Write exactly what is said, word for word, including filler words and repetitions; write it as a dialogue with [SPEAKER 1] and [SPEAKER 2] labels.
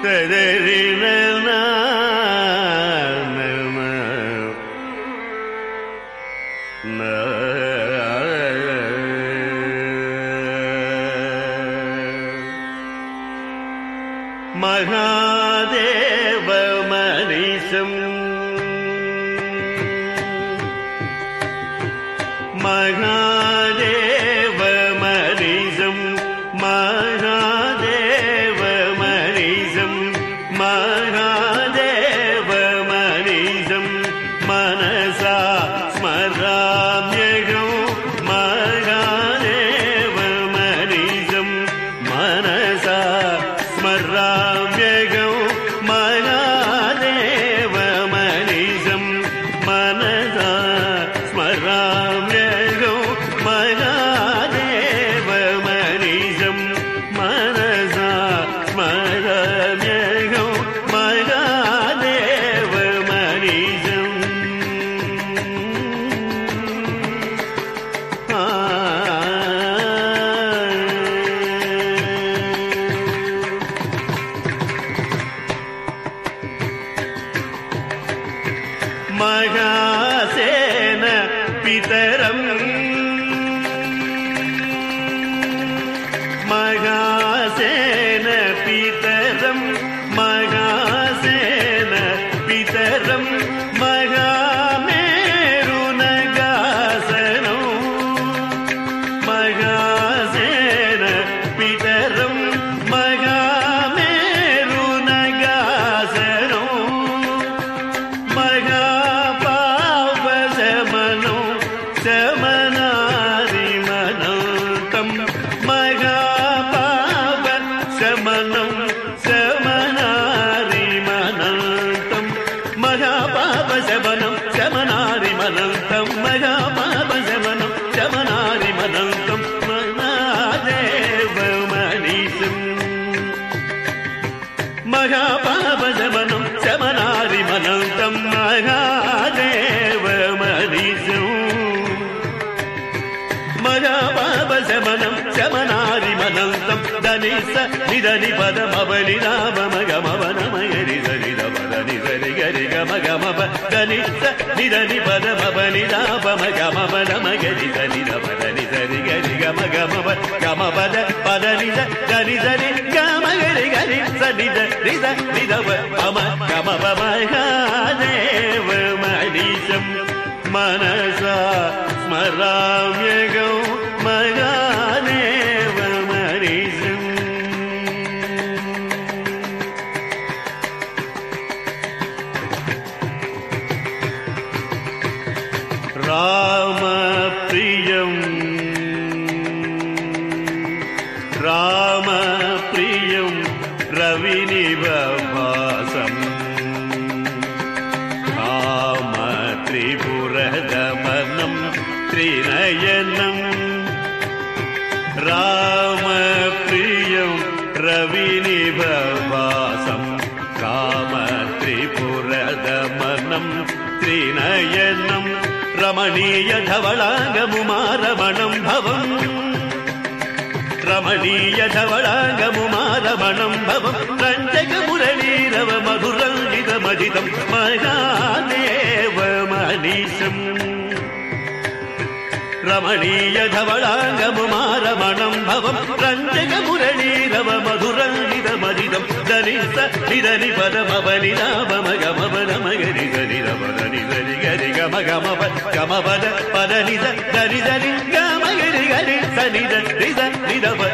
[SPEAKER 1] மகாதேவ மனிஷம் மகாதேவ மனிஷம் மகாதேவ மனிஷம் மகாதேவ மனிஷம் மனசா ஸ்மராம்யகம் மகாதேவ மனிஷம் மனசா ஸ்மராம்யகம் மகாதேவ மனிஷம் மனசா ஸ்மராம்யகம் மகாதேவ மனிஷம் மனசா ஸ்மராம்யகம் மகாதேவ மனிஷம் மகாசேன பிதரம் மகாசேன பிதரம் மகாசேன பிதரம் மகாமேருநகாசனம் மகாசேன பிதரம் மகாமேருநகாசனம் மகாபாவசமனம் சமனாரிமனந்தம் மகாபாவசமனம் சமனாரிமனந்தம் மகாபாவசமனம் சமனாரிமனந்தம் மகாபாவசமனம் சமனாரிமனந்தம் மகாதேவ மனிஷம் மகாபாவசமனம் சமனாரிமனந்தம் மகாதேவ மனிஷம் மகாபாவசமனம் சமனாரிமனந்தம் தனிச நிதனி பதமபனி நாமமகமவனமகரி சரிதபதனி சரி கரி கமகமப தனிச நிதனி பதமபனி நாமமகமவனமகரி சரிதபதனி சரி கரி கமகமப கமபத பதனித தனி சரி கமகரி கரி சனித நித நிதவ கம கமப மகாதேவ மனிஷம் மனசா ஸ்மராம்யகம் மகாதேவ மனிஷம் ராமப்ரியம் ராமப்ரியம் ரவிநிபபாசம் காமத்ரிபுரதமனம் த்ரிநயனம் ராமப்ரியம் ரவிநிபபாசம் காமத்ரிபுரதமனம் த்ரிநயனம் ரமணீய தவளாங்கமுமாரமணம் பவம் ரமணீய தவளாங்கமுமாரமணம் பவம் ரஞ்சக முரளீரவ மதுரஞ்சித மதிதம் மகாதேவ மனிஷம் ரமணீய தவளாங்கமுமாரமணம் பவம் ரஞ்சக முரளீரவ மதுரஞ்சித மதிதம் தனிச நிதனி பதமபனி நாமமகமபனமகரி சரிதபதனி சரி கரி கமகமப கமபத பதனித தனி சரி கமகரி கரி சனித நித நிதப